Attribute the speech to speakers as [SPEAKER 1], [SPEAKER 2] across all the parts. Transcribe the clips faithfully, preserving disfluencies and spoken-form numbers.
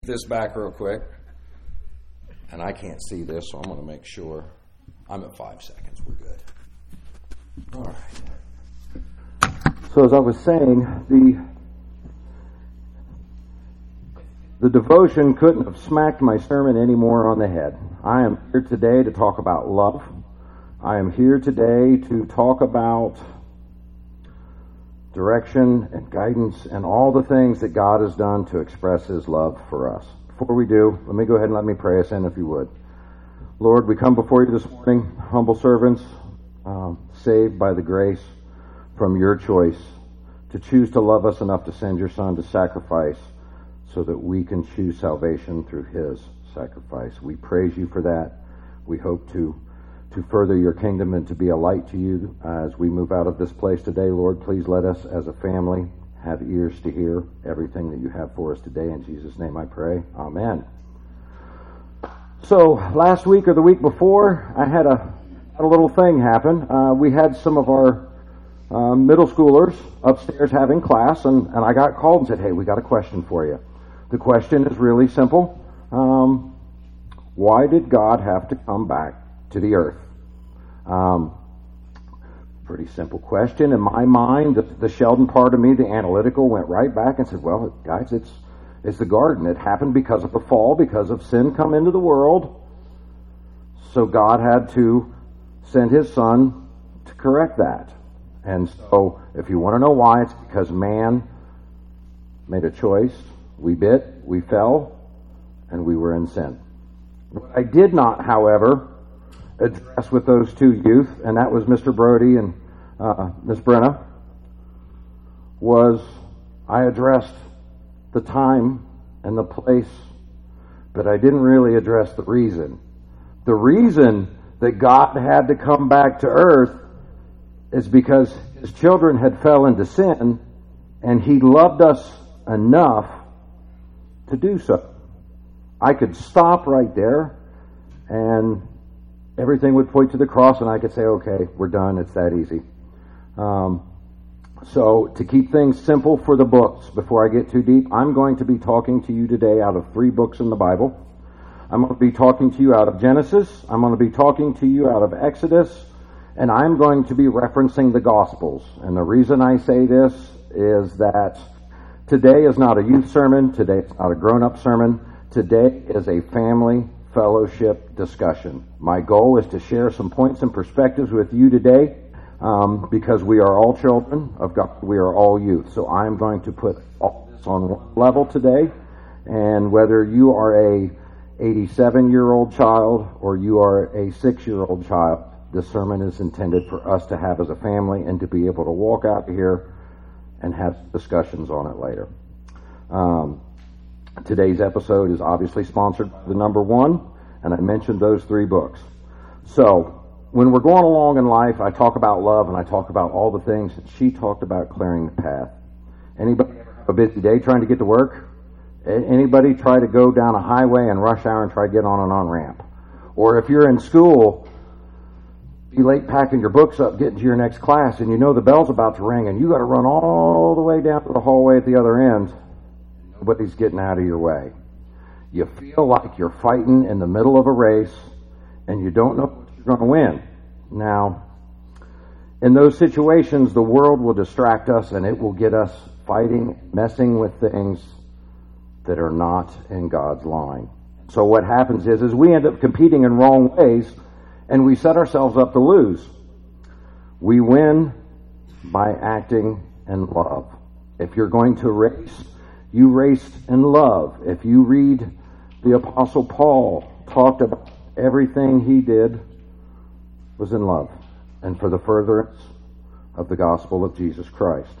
[SPEAKER 1] This back real quick, and I can't see this, so I'm going to make sure I'm at five seconds. We're good. All right.
[SPEAKER 2] So as I was saying, the the devotion couldn't have smacked my sermon any more on the head. I am here today to talk about love. I am here today to talk about direction and guidance and all the things that God has done to express His love for us. Before we do, let me go ahead and let me pray us in, if you would. Lord, we come before you this morning, humble servants, um, saved by the grace from your choice to choose to love us enough to send your Son to sacrifice so that we can choose salvation through His sacrifice. We praise you for that. We hope to to further your kingdom and to be a light to you as we move out of this place today. Lord, please let us as a family have ears to hear everything that you have for us today. In Jesus' name I pray. Amen. So last week or the week before, I had a, had a little thing happen. Uh, we had some of our uh, middle schoolers upstairs having class, and, and I got called and said, hey, we got a question for you. The question is really simple. Um, why did God have to come back to the earth? Um, pretty simple question. In my mind, the, the Sheldon part of me, the analytical, went right back and said, well, guys, it's it's the garden. It happened because of the fall, because of sin come into the world. So God had to send His Son to correct that. And so if you want to know why, it's because man made a choice. We bit, we fell, and we were in sin. What I did not, however, address with those two youth, and that was Mister Brody and uh, Miss Brenna, was I addressed the time and the place, but I didn't really address the reason. The reason that God had to come back to earth is because His children had fell into sin, and He loved us enough to do so. I could stop right there, and everything would point to the cross, and I could say, okay, we're done. It's that easy. Um, so to keep things simple for the books, before I get too deep, I'm going to be talking to you today out of three books in the Bible. I'm going to be talking to you out of Genesis. I'm going to be talking to you out of Exodus. And I'm going to be referencing the Gospels. And the reason I say this is that today is not a youth sermon. Today is not a grown-up sermon. Today is a family fellowship discussion. My goal is to share some points and perspectives with you today um, because we are all children of God. We are all youth. So I'm going to put all this on one level today. And whether you are a eighty-seven-year-old child or you are a six-year-old child, this sermon is intended for us to have as a family and to be able to walk out here and have discussions on it later. Um, Today's episode is obviously sponsored by the number one, and I mentioned those three books. So, when we're going along in life, I talk about love and I talk about all the things. She talked about clearing the path. Anybody have a busy day trying to get to work? Anybody try to go down a highway and rush hour and try to get on an on-ramp? Or if you're in school, be late packing your books up, getting to your next class, and you know the bell's about to ring, and you got to run all the way down to the hallway at the other end. Nobody's getting out of your way. You feel like you're fighting in the middle of a race and you don't know what you're going to win. Now, in those situations, the world will distract us and it will get us fighting, messing with things that are not in God's line. So what happens is, is we end up competing in wrong ways and we set ourselves up to lose. We win by acting in love. If you're going to race, you raced in love. If you read the Apostle Paul, talked about everything he did was in love and for the furtherance of the gospel of Jesus Christ.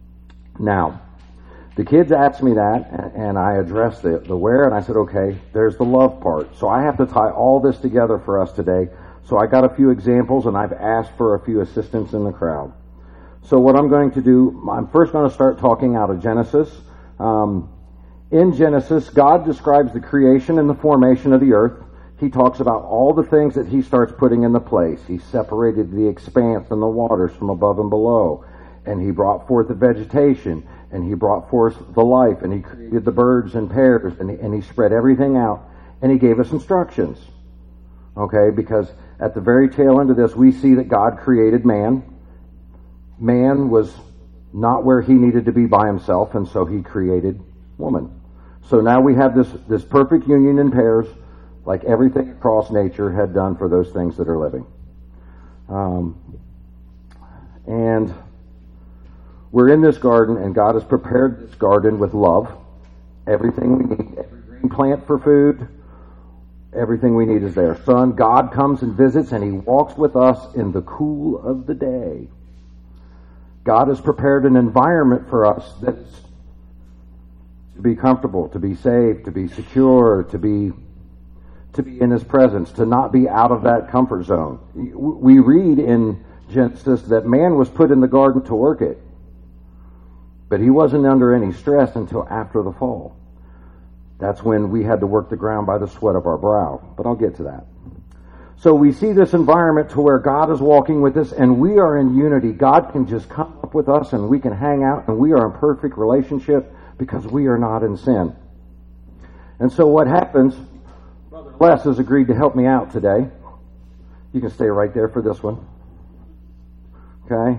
[SPEAKER 2] Now, the kids asked me that, and I addressed the, the where, and I said, okay, there's the love part. So I have to tie all this together for us today. So I got a few examples, and I've asked for a few assistants in the crowd. So what I'm going to do, I'm first going to start talking out of Genesis. Um, in Genesis, God describes the creation and the formation of the earth. He talks about all the things that He starts putting into place. He separated the expanse and the waters from above and below. and he brought forth the vegetation, and he brought forth the life, and he created the birds and pairs, and he, and he spread everything out, and he gave us instructions. Okay, because at the very tail end of this, we see that God created man. Man was not where he needed to be by himself, and so he created woman. So now we have this, this perfect union in pairs, like everything across nature had done for those things that are living. Um, and we're in this garden, and God has prepared this garden with love. Everything we need, every green plant for food, everything we need is there. Son, God comes and visits, and he walks with us in the cool of the day. God has prepared an environment for us that's to be comfortable, to be safe, to be secure, to be to be in his presence, to not be out of that comfort zone. We read in Genesis that man was put in the garden to work it, but he wasn't under any stress until after the fall. That's when we had to work the ground by the sweat of our brow, but I'll get to that. So we see this environment to where God is walking with us, and we are in unity. God can just come up with us, and we can hang out, and we are in perfect relationship because we are not in sin. And so what happens, Brother Les has agreed to help me out today. You can stay right there for this one. Okay?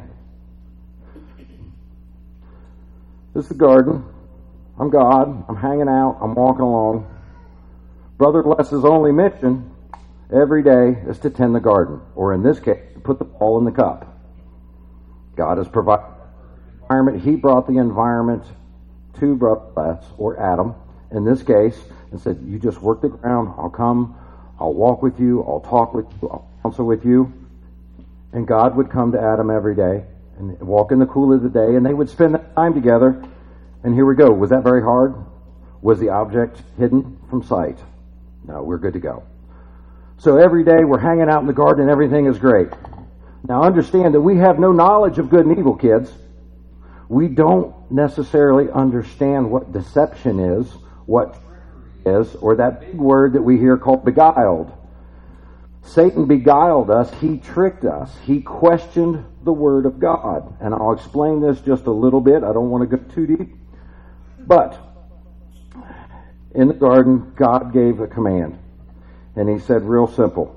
[SPEAKER 2] This is the garden. I'm God. I'm hanging out. I'm walking along. Brother Les's only mission every day is to tend the garden, or in this case, to put the ball in the cup. God has provided the environment. He brought the environment to Brother Les, or Adam, in this case, and said, you just work the ground. I'll come. I'll walk with you. I'll talk with you. I'll counsel with you. And God would come to Adam every day and walk in the cool of the day, and they would spend that time together. And here we go. Was that very hard? Was the object hidden from sight? No, we're good to go. So every day we're hanging out in the garden and everything is great. Now understand that we have no knowledge of good and evil, kids. We don't necessarily understand what deception is, what is, or that big word that we hear called beguiled. Satan beguiled us. He tricked us. He questioned the Word of God. And I'll explain this just a little bit. I don't want to go too deep. But in the garden, God gave a command. And he said real simple.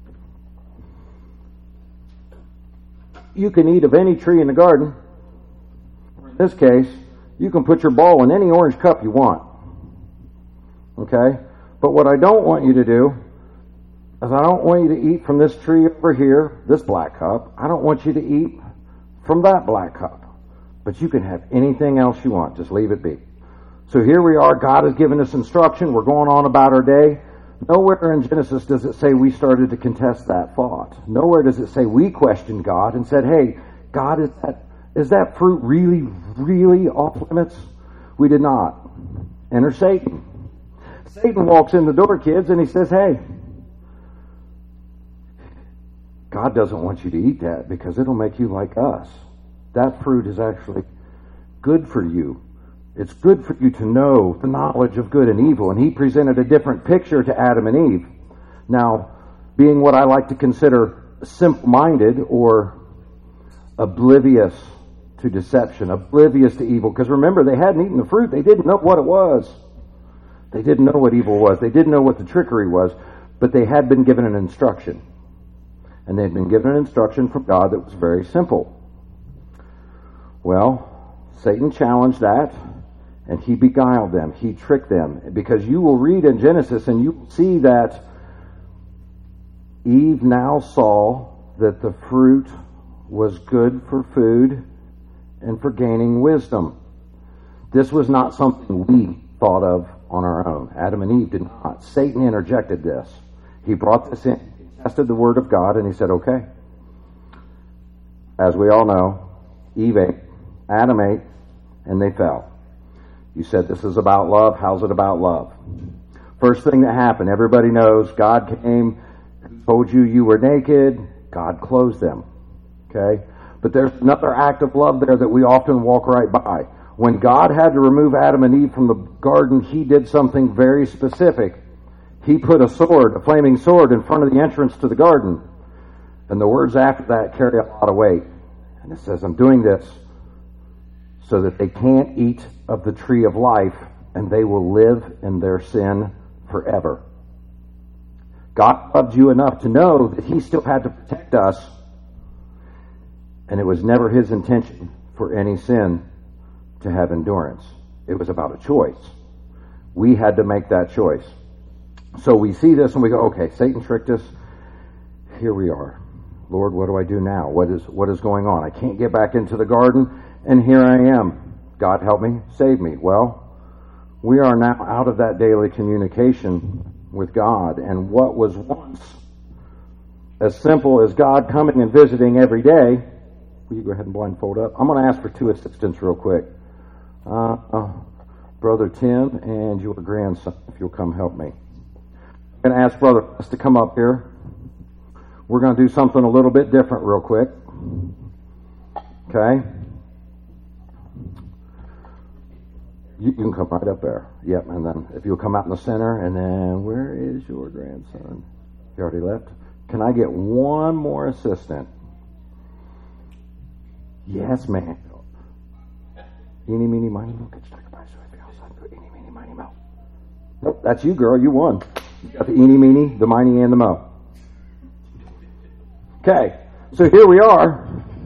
[SPEAKER 2] You can eat of any tree in the garden. In this case, you can put your ball in any orange cup you want. Okay? But what I don't want you to do is I don't want you to eat from this tree over here, this black cup. I don't want you to eat from that black cup. But you can have anything else you want. Just leave it be. So here we are. God has given us instruction. We're going on about our day. Nowhere in Genesis does it say we started to contest that thought. Nowhere does it say we questioned God and said, hey, God, is that, is that fruit really, really off limits? We did not. Enter Satan. Satan walks in the door, kids, and he says, hey, God doesn't want you to eat that because it'll make you like us. That fruit is actually good for you. It's good for you to know the knowledge of good and evil. And he presented a different picture to Adam and Eve. Now, being what I like to consider simple-minded or oblivious to deception, oblivious to evil. Because remember, they hadn't eaten the fruit. They didn't know what it was. They didn't know what evil was. They didn't know what the trickery was. But they had been given an instruction. And they had been given an instruction from God that was very simple. Well, Satan challenged that. And he beguiled them. He tricked them. Because you will read in Genesis and you will see that Eve now saw that the fruit was good for food and for gaining wisdom. This was not something we thought of on our own. Adam and Eve did not. Satan interjected this. He brought this in. He tested the Word of God and he said, okay. As we all know, Eve ate, Adam ate, and they fell. You said this is about love. How's it about love? First thing that happened, everybody knows God came, told you you were naked. God clothed them. Okay? But there's another act of love there that we often walk right by. When God had to remove Adam and Eve from the garden, he did something very specific. He put a sword, a flaming sword, in front of the entrance to the garden. And the words after that carry a lot of weight. And it says, I'm doing this so that they can't eat of the tree of life and they will live in their sin forever. God loved you enough to know that he still had to protect us, and it was never his intention for any sin to have endurance. It was about a choice. We had to make that choice. So we see this and we go, okay, Satan tricked us. Here we are. Lord, what do I do now? What is what is going on? I can't get back into the garden, and here I am. God help me, save me. Well, we are now out of that daily communication with God, and what was once as simple as God coming and visiting every day. Will you go ahead and blindfold up? I'm going to ask for two assistants real quick. Uh, uh, Brother Tim and your grandson, if you'll come help me. I'm going to ask Brother Les to come up here. We're going to do something a little bit different real quick. Okay? You, you can come right up there. Yep, and then if you'll come out in the center, and then where is your grandson? He already left? Can I get one more assistant? Yes, ma'am. Eeny, meeny, miny, mo. Eeny, meeny, miny, mo. Nope, that's you, girl. You won. You got the eeny, meeny, the miny, and the mo. Okay, so here we are.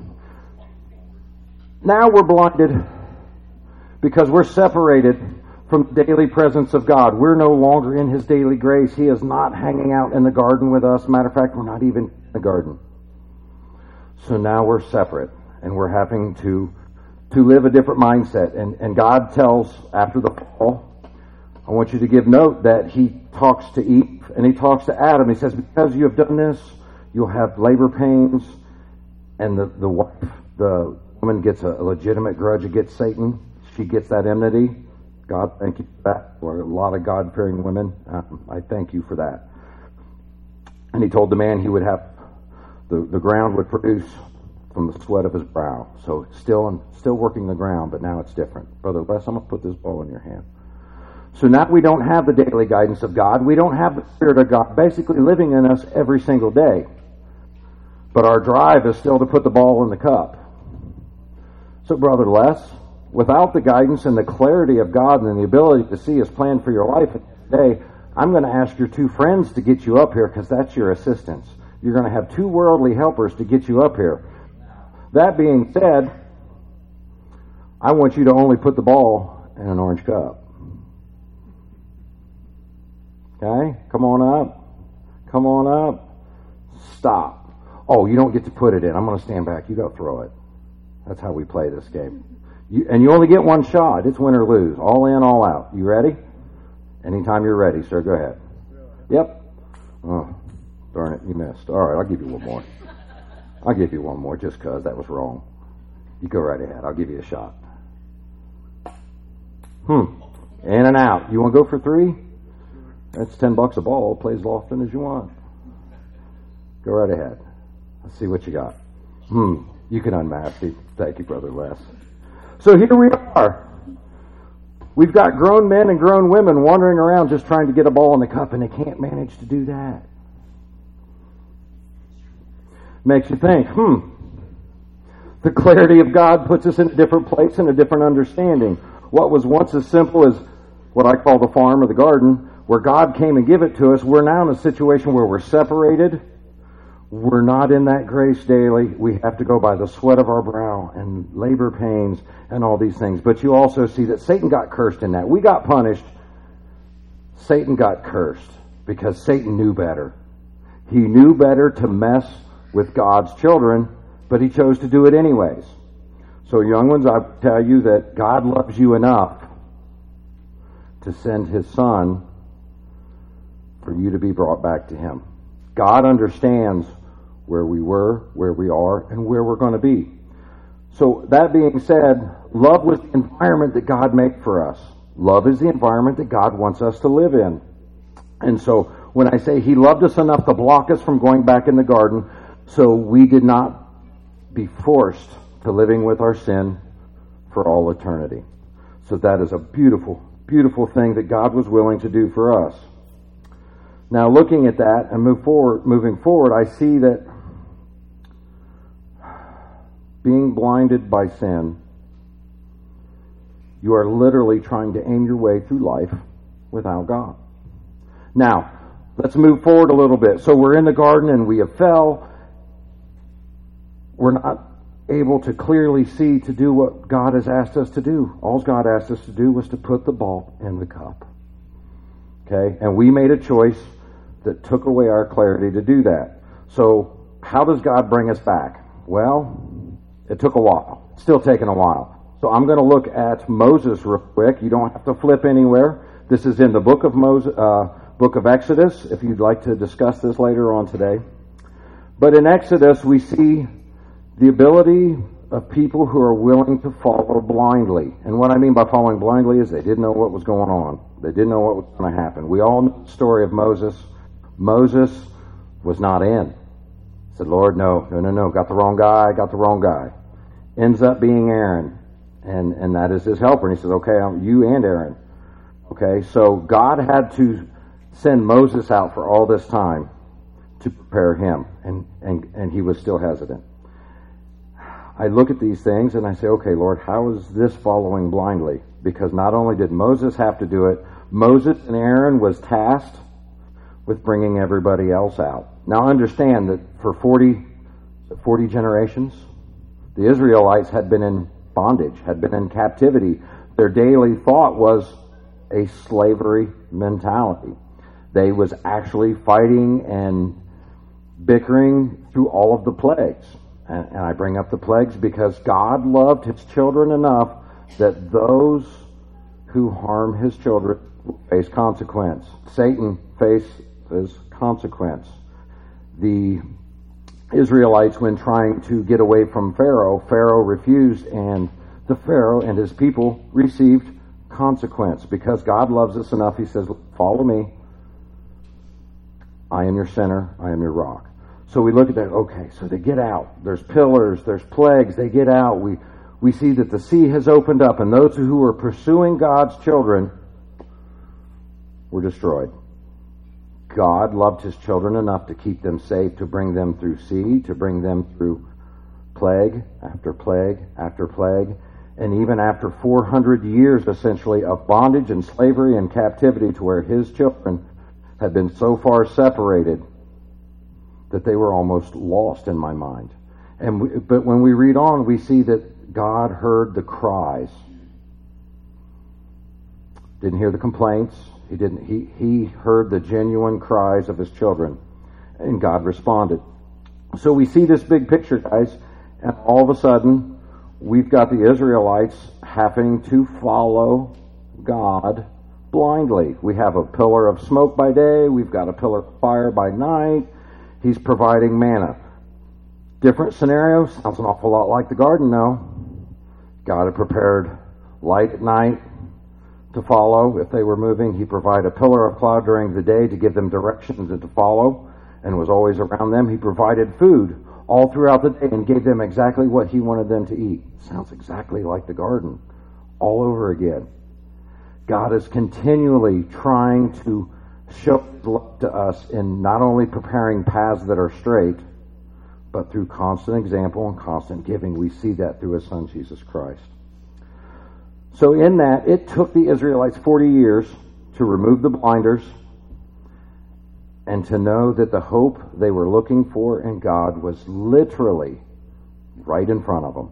[SPEAKER 2] Now we're blinded because we're separated from the daily presence of God. We're no longer in his daily grace. He is not hanging out in the garden with us. Matter of fact, we're not even in the garden. So now we're separate, and we're having to to live a different mindset. And, and God tells, after the fall, I want you to give note that he talks to Eve and he talks to Adam. He says, because you have done this, you'll have labor pains, and the, the wife, the woman gets a legitimate grudge against Satan. She gets that enmity. God, thank you for that. For a lot of God-fearing women, um, I thank you for that. And he told the man he would have, the, the ground would produce from the sweat of his brow. So still still working the ground, but now it's different. Brother Les, I'm going to put this ball in your hand. So now we don't have the daily guidance of God. We don't have the Spirit of God basically living in us every single day. But our drive is still to put the ball in the cup. So, Brother Les, without the guidance and the clarity of God and the ability to see his plan for your life today, I'm going to ask your two friends to get you up here because that's your assistants. You're going to have two worldly helpers to get you up here. That being said, I want you to only put the ball in an orange cup. Okay? Come on up. Come on up. Stop. Oh, you don't get to put it in. I'm going to stand back. You go throw it. That's how we play this game. You, and you only get one shot. It's win or lose. All in, all out. You ready? Anytime you're ready, sir. Go ahead. Yep. Oh, darn it. You missed. All right. I'll give you one more. I'll give you one more just because that was wrong. You go right ahead. I'll give you a shot. Hmm. In and out. You want to go for three? That's ten bucks a ball. Play as often as you want. Go right ahead. Let's see what you got. Hmm. You can unmask it. Thank you, Brother Les. So here we are. We've got grown men and grown women wandering around just trying to get a ball in the cup, and they can't manage to do that. Makes you think, hmm. The clarity of God puts us in a different place and a different understanding. What was once as simple as what I call the farm or the garden, where God came and gave it to us, we're now in a situation where we're separated. We're not in that grace daily. We have to go by the sweat of our brow and labor pains and all these things. But you also see that Satan got cursed in that. We got punished. Satan got cursed because Satan knew better. He knew better to mess with God's children, but he chose to do it anyways. So young ones, I tell you that God loves you enough to send his son for you to be brought back to him. God understands where we were, where we are, and where we're going to be. So that being said, love was the environment that God made for us. Love is the environment that God wants us to live in. And so when I say he loved us enough to block us from going back in the garden, so we did not be forced to living with our sin for all eternity. So that is a beautiful, beautiful thing that God was willing to do for us. Now, looking at that and move forward, moving forward, I see that being blinded by sin You are literally trying to aim your way through life without God. Now, let's move forward a little bit. So we're in the garden and we have fell. We're not able to clearly see to do what God has asked us to do. All God asked us to do was to put the ball in the cup. Okay? And we made a choice that took away our clarity to do that. So how does God bring us back? Well, it took a while. It's still taking a while. So I'm going to look at Moses real quick. You don't have to flip anywhere. This is in the book of Moses, uh, book of Exodus, if you'd like to discuss this later on today. But in Exodus, we see the ability of people who are willing to follow blindly. And what I mean by following blindly is they didn't know what was going on. They didn't know what was going to happen. We all know the story of Moses. Moses was not in. Said, Lord, no, no, no, no, got the wrong guy, got the wrong guy. Ends up being Aaron, and, and that is his helper. And he says, okay, I'm you and Aaron. Okay, so God had to send Moses out for all this time to prepare him, and, and, and he was still hesitant. I look at these things and I say, okay, Lord, how is this following blindly? Because not only did Moses have to do it, Moses and Aaron was tasked with bringing everybody else out. Now understand that for forty, forty generations, the Israelites had been in bondage, had been in captivity. Their daily thought was a slavery mentality. They was actually fighting and bickering through all of the plagues. And, and I bring up the plagues because God loved his children enough that those who harm his children face consequence. Satan faces consequence. The Israelites, when trying to get away from Pharaoh, Pharaoh refused, and the Pharaoh and his people received consequence. Because God loves us enough, he says, follow me. I am your center. I am your rock. So we look at that, okay, so they get out. There's pillars, there's plagues, they get out. We we see that the sea has opened up, and those who were pursuing God's children were destroyed. God loved his children enough to keep them safe, to bring them through sea, to bring them through plague after plague after plague, and even after four hundred years, essentially, of bondage and slavery and captivity, to where his children had been so far separated that they were almost lost in my mind. And we, but when we read on, we see that God heard the cries. Didn't hear the complaints. He didn't. He he heard the genuine cries of his children, and God responded. So we see this big picture, guys, and all of a sudden, we've got the Israelites having to follow God blindly. We have a pillar of smoke by day. We've got a pillar of fire by night. He's providing manna. Different scenario. Sounds an awful lot like the garden now. God had prepared light at night to follow. If they were moving, he provided a pillar of cloud during the day to give them directions and to follow, and was always around them. He provided food all throughout the day and gave them exactly what he wanted them to eat. Sounds exactly like the garden all over again. God is continually trying to show his love to us in not only preparing paths that are straight, but through constant example and constant giving. We see that through his son, Jesus Christ. So in that, it took the Israelites forty years to remove the blinders and to know that the hope they were looking for in God was literally right in front of them.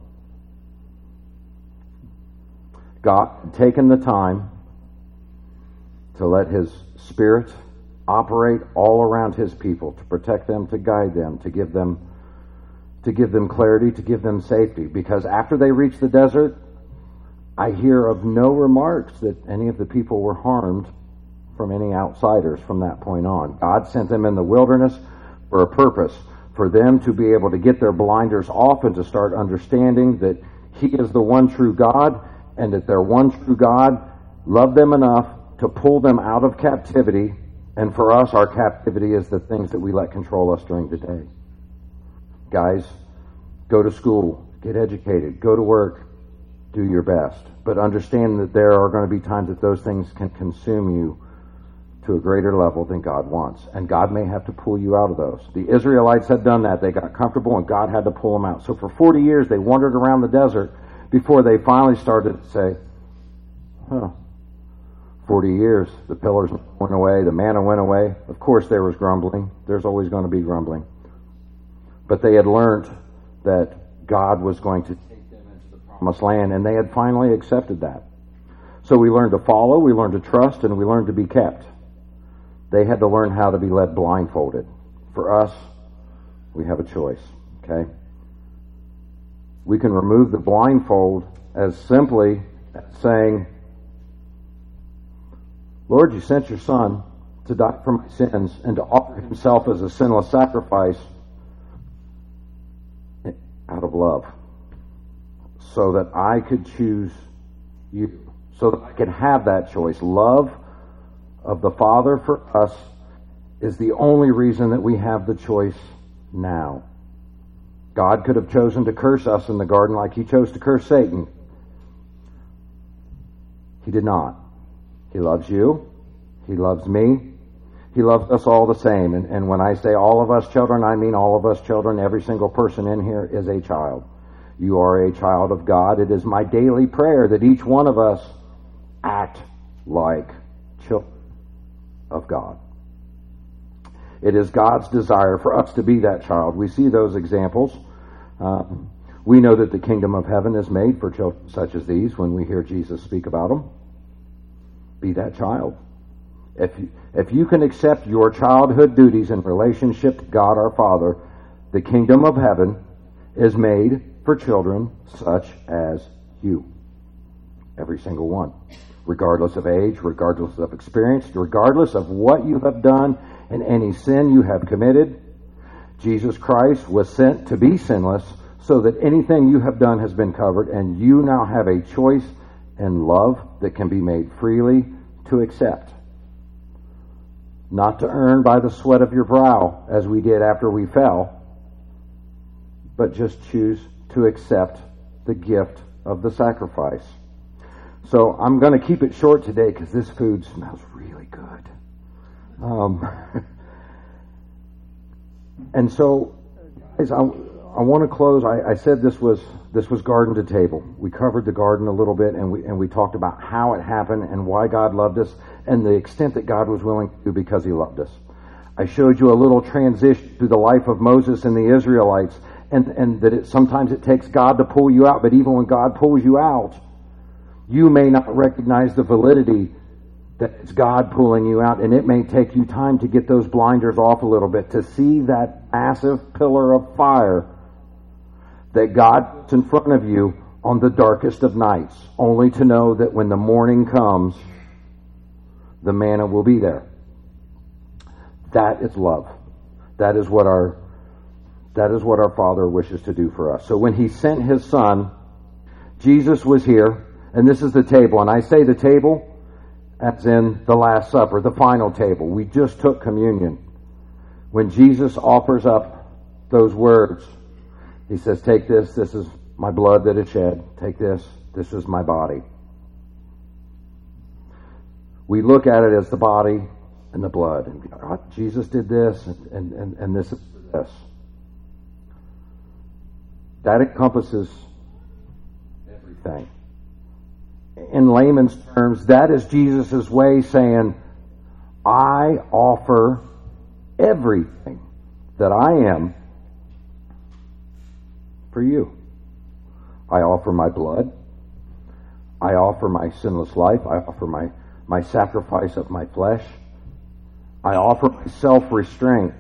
[SPEAKER 2] God had taken the time to let his Spirit operate all around his people, to protect them, to guide them, to give them to give them clarity, to give them safety. Because after they reached the desert, I hear of no remarks that any of the people were harmed from any outsiders from that point on. God sent them in the wilderness for a purpose, for them to be able to get their blinders off and to start understanding that he is the one true God, and that their one true God loved them enough to pull them out of captivity. And for us, our captivity is the things that we let control us during the day. Guys, go to school, get educated, go to work, do your best. But understand that there are going to be times that those things can consume you to a greater level than God wants. And God may have to pull you out of those. The Israelites had done that. They got comfortable and God had to pull them out. So for forty years they wandered around the desert before they finally started to say, huh, forty years, the pillars went away, the manna went away. Of course there was grumbling. There's always going to be grumbling. But they had learned that God was going to take them into the promised land, and they had finally accepted that. So we learned to follow, we learned to trust, and we learned to be kept. They had to learn how to be led blindfolded. For us, we have a choice, okay? We can remove the blindfold as simply as saying, Lord, you sent your Son to die for my sins and to offer himself as a sinless sacrifice out of love, so that I could choose you, so that I could have that choice. Love of the Father for us is the only reason that we have the choice now. God could have chosen to curse us in the garden like he chose to curse Satan. He did not. He loves you. He loves me. He loves us all the same. And, and when I say all of us children, I mean all of us children. Every single person in here is a child. You are a child of God. It is my daily prayer that each one of us act like children of God. It is God's desire for us to be that child. We see those examples. Uh, we know that the kingdom of heaven is made for children such as these when we hear Jesus speak about them. Be that child. If you, if you can accept your childhood duties in relationship to God our Father, the kingdom of heaven is made for children such as you. Every single one. Regardless of age, regardless of experience, regardless of what you have done and any sin you have committed, Jesus Christ was sent to be sinless so that anything you have done has been covered, and you now have a choice and love that can be made freely to accept. Not to earn by the sweat of your brow, as we did after we fell, but just choose to accept the gift of the sacrifice. So I'm going to keep it short today because this food smells really good. Um, and so, guys, I, I want to close. I, I said this was this was garden to table. We covered the garden a little bit, and we and we talked about how it happened and why God loved us, and the extent that God was willing to do because He loved us. I showed you a little transition through the life of Moses and the Israelites, and and that it, sometimes it takes God to pull you out, but even when God pulls you out, you may not recognize the validity that it's God pulling you out, and it may take you time to get those blinders off a little bit, to see that massive pillar of fire that God puts in front of you on the darkest of nights, only to know that when the morning comes, the manna will be there. That is love. That is what our that is what our Father wishes to do for us. So when He sent His Son, Jesus was here, and this is the table. And I say the table as in the Last Supper, the final table. We just took communion. When Jesus offers up those words, He says, take this, this is my blood that is shed. Take this, this is my body. We look at it as the body and the blood. And oh, Jesus did this, and, and, and, and this is this. That encompasses everything. In layman's terms, that is Jesus' way saying, I offer everything that I am for you. I offer my blood. I offer my sinless life. I offer my, my sacrifice of my flesh. I offer my self-restraint.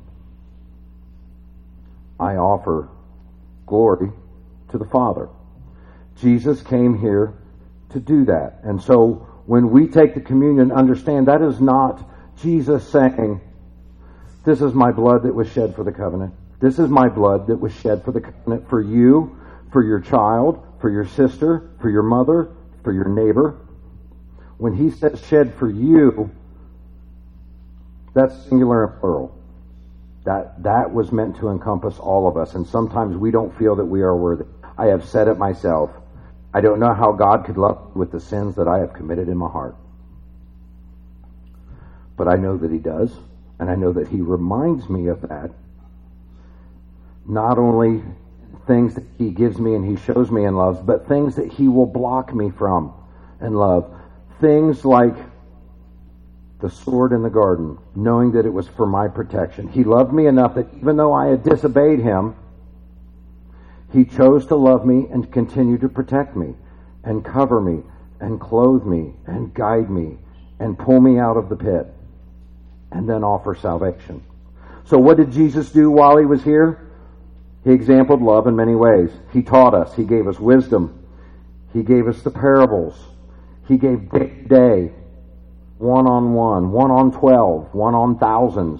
[SPEAKER 2] I offer glory to the Father. Jesus came here to do that. And so when we take the communion, understand that is not Jesus saying, this is my blood that was shed for the covenant. This is my blood that was shed for the covenant for you, for your child, for your sister, for your mother, for your neighbor. When He says shed for you, that's singular and plural. That, that was meant to encompass all of us. And sometimes we don't feel that we are worthy. I have said it myself. I don't know how God could love me with the sins that I have committed in my heart. But I know that He does. And I know that He reminds me of that. Not only things that He gives me and He shows me and loves, but things that He will block me from and love. things like the sword in the garden, knowing that it was for my protection. He loved me enough that even though I had disobeyed him, he chose to love me and continue to protect me and cover me and clothe me and guide me and pull me out of the pit and then offer salvation. So what did Jesus do while he was here? He exampled love in many ways. He taught us. He gave us wisdom. He gave us the parables. He gave day to day, one on one, one on twelve, one on thousands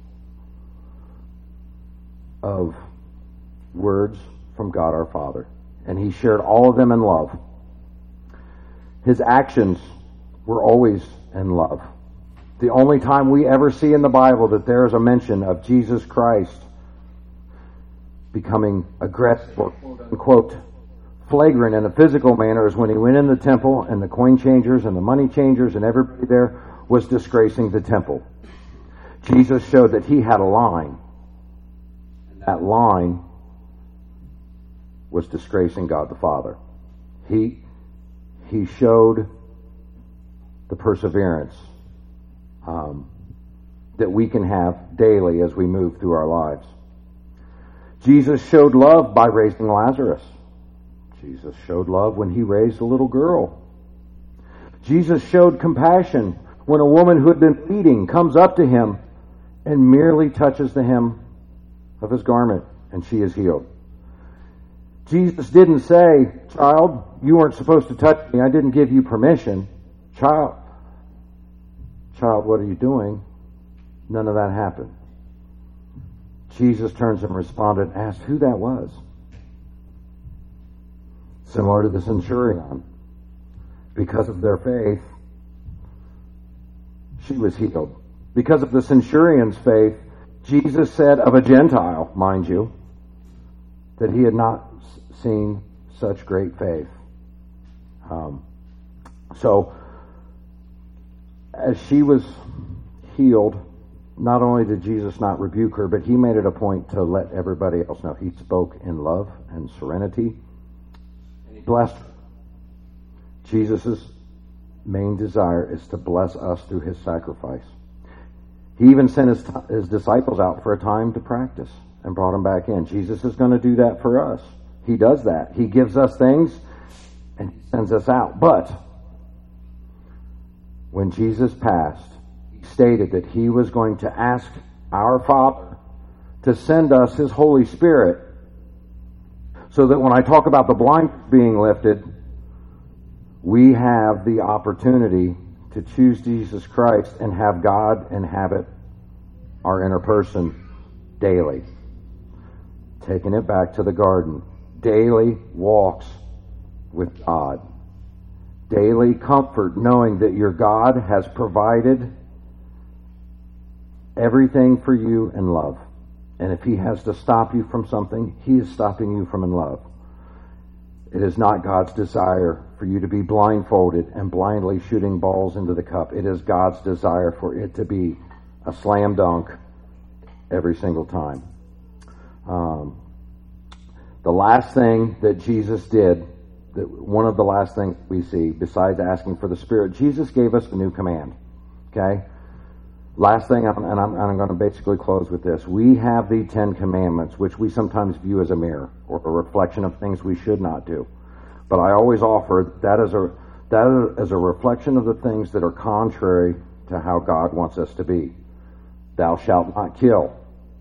[SPEAKER 2] of words from God our Father. And he shared all of them in love. His actions were always in love. The only time we ever see in the Bible that there is a mention of Jesus Christ becoming aggressive or quote-unquote flagrant in a physical manner is when he went in the temple and the coin changers and the money changers and everybody there was disgracing the temple. Jesus showed that he had a line. And that line was disgracing God the Father. He, he showed the perseverance um, that we can have daily as we move through our lives. Jesus showed love by raising Lazarus. Jesus showed love when he raised a little girl. Jesus showed compassion when a woman who had been bleeding comes up to him and merely touches the hem of his garment and she is healed. Jesus didn't say, "Child, you weren't supposed to touch me. I didn't give you permission." Child, child, what are you doing? None of that happened. Jesus turns and responded and asked who that was. Similar to the centurion. Because of their faith, she was healed. Because of the centurion's faith, Jesus said of a Gentile, mind you, that he had not seen such great faith. Um, so, as she was healed, not only did Jesus not rebuke her, but he made it a point to let everybody else know. He spoke in love and serenity. And he blessed her. Jesus' main desire is to bless us through his sacrifice. He even sent his, his disciples out for a time to practice and brought them back in. Jesus is going to do that for us. He does that. He gives us things and he sends us out. But when Jesus passed, he stated that he was going to ask our Father to send us his Holy Spirit so that when I talk about the blind being lifted, we have the opportunity to choose Jesus Christ and have God inhabit our inner person daily. Taking it back to the garden. Daily walks with God. Daily comfort knowing that your God has provided everything for you in love. And if he has to stop you from something, he is stopping you from in love. It is not God's desire for you to be blindfolded and blindly shooting balls into the cup. It is God's desire for it to be a slam dunk every single time. Um, the last thing that Jesus did, that one of the last things we see, besides asking for the Spirit, Jesus gave us a new command. Okay? Last thing, and I'm, and I'm going to basically close with this. We have the Ten Commandments, which we sometimes view as a mirror or a reflection of things we should not do. But I always offer that as a that as a reflection of the things that are contrary to how God wants us to be. Thou shalt not kill.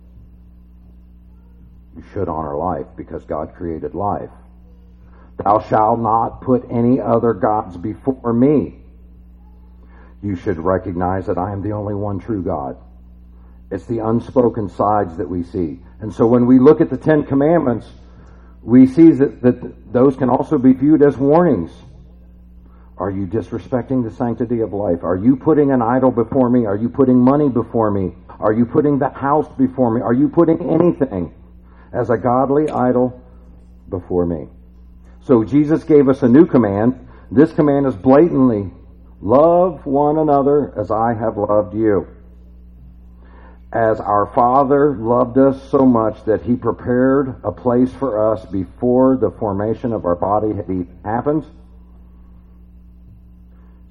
[SPEAKER 2] You should honor life because God created life. Thou shalt not put any other gods before me. You should recognize that I am the only one true God. It's the unspoken sides that we see. And so when we look at the Ten Commandments, we see that, that those can also be viewed as warnings. Are you disrespecting the sanctity of life? Are you putting an idol before me? Are you putting money before me? Are you putting the house before me? Are you putting anything as a godly idol before me? So Jesus gave us a new command. This command is blatantly, love one another as I have loved you. As our Father loved us so much that he prepared a place for us before the formation of our body had even happened,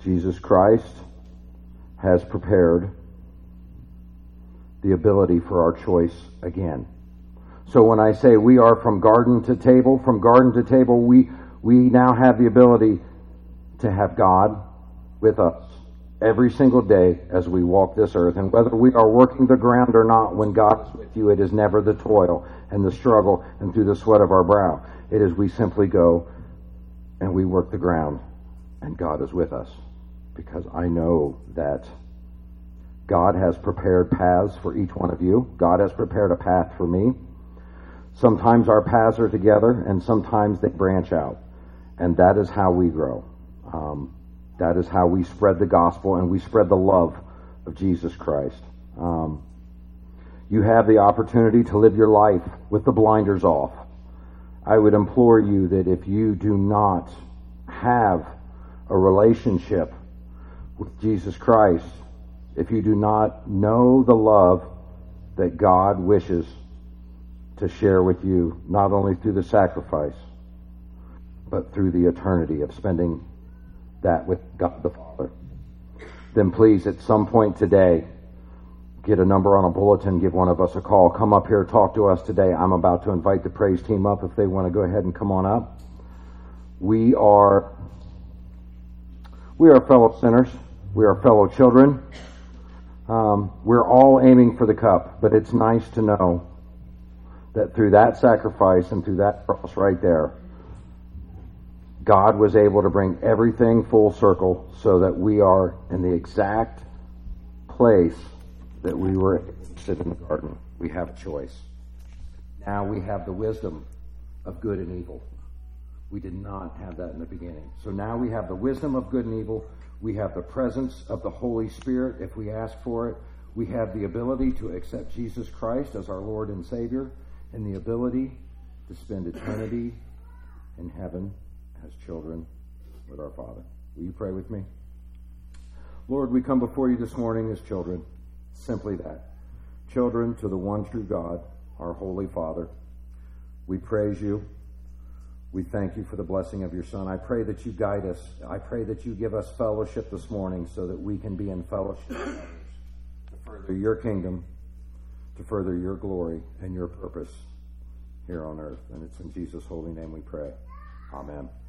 [SPEAKER 2] Jesus Christ has prepared the ability for our choice again. So when I say we are from garden to table, from garden to table, we, we now have the ability to have God with us every single day as we walk this earth. And whether we are working the ground or not, when God is with you, it is never the toil and the struggle and through the sweat of our brow. It is we simply go and we work the ground and God is with us. Because I know that God has prepared paths for each one of you. God has prepared a path for me. Sometimes our paths are together and sometimes they branch out. And that is how we grow. Um, that is how we spread the gospel and we spread the love of Jesus Christ. Um, you have the opportunity to live your life with the blinders off. I would implore you that if you do not have a relationship with Jesus Christ, if you do not know the love that God wishes to share with you, not only through the sacrifice, but through the eternity of spending that with God the Father, then please, at some point today, get a number on a bulletin, give one of us a call. Come up here, talk to us today. I'm about to invite the praise team up if they want to go ahead and come on up. We are, we are fellow sinners. We are fellow children. Um, we're all aiming for the cup, but it's nice to know that through that sacrifice and through that cross right there, God was able to bring everything full circle so that we are in the exact place that we were sit in the garden. We have a choice. Now we have the wisdom of good and evil. We did not have that in the beginning. So now we have the wisdom of good and evil. We have the presence of the Holy Spirit if we ask for it. We have the ability to accept Jesus Christ as our Lord and Savior, and the ability to spend eternity in heaven as children with our Father. Will you pray with me? Lord, we come before you this morning as children. Simply that. Children to the one true God, our Holy Father. We praise you. We thank you for the blessing of your Son. I pray that you guide us. I pray that you give us fellowship this morning so that we can be in fellowship with others to further your kingdom, to further your glory and your purpose here on earth. And it's in Jesus' holy name we pray. Amen.